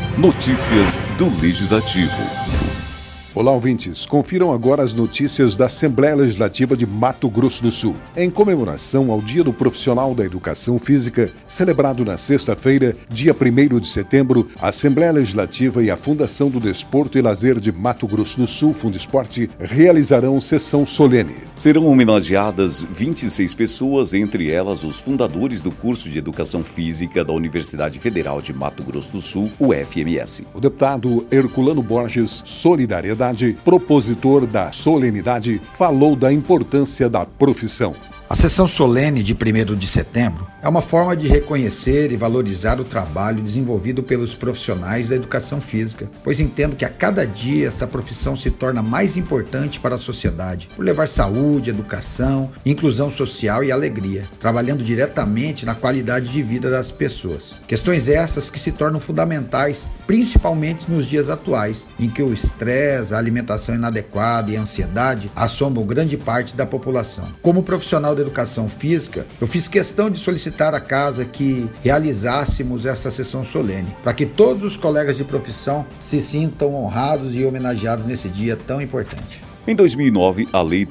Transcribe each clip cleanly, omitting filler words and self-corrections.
Notícias do Legislativo. Olá, ouvintes. Confiram agora as notícias da Assembleia Legislativa de Mato Grosso do Sul. Em comemoração ao Dia do Profissional da Educação Física, celebrado na sexta-feira, dia 1º de setembro, a Assembleia Legislativa e a Fundação do Desporto e Lazer de Mato Grosso do Sul, Fundesporte, realizarão sessão solene. Serão homenageadas 26 pessoas, entre elas os fundadores do curso de Educação Física da Universidade Federal de Mato Grosso do Sul, UFMS. O deputado Herculano Borges, Solidariedade, propositor da solenidade, falou da importância da profissão. A sessão solene de 1º de setembro é uma forma de reconhecer e valorizar o trabalho desenvolvido pelos profissionais da educação física, pois entendo que a cada dia essa profissão se torna mais importante para a sociedade, por levar saúde, educação, inclusão social e alegria, trabalhando diretamente na qualidade de vida das pessoas. Questões essas que se tornam fundamentais, principalmente nos dias atuais, em que o estresse, a alimentação inadequada e a ansiedade assombram grande parte da população. Como profissional da educação física, eu fiz questão de solicitar à casa que realizássemos essa sessão solene, para que todos os colegas de profissão se sintam honrados e homenageados nesse dia tão importante. Em 2009, a Lei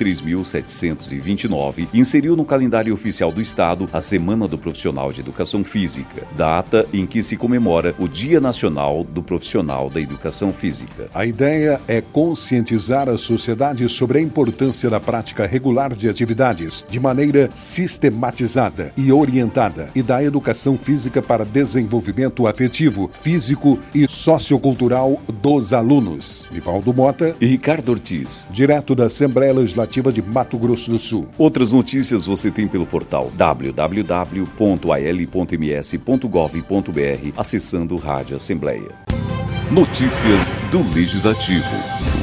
3.729 inseriu no calendário oficial do Estado a Semana do Profissional de Educação Física, data em que se comemora o Dia Nacional do Profissional da Educação Física. A ideia é conscientizar a sociedade sobre a importância da prática regular de atividades, de maneira sistematizada e orientada, e da educação física para desenvolvimento afetivo, físico e sociocultural dos alunos. Vivaldo Mota e Ricardo Ortiz, direto da Assembleia Legislativa de Mato Grosso do Sul. Outras notícias você tem pelo portal www.al.ms.gov.br, acessando Rádio Assembleia. Notícias do Legislativo.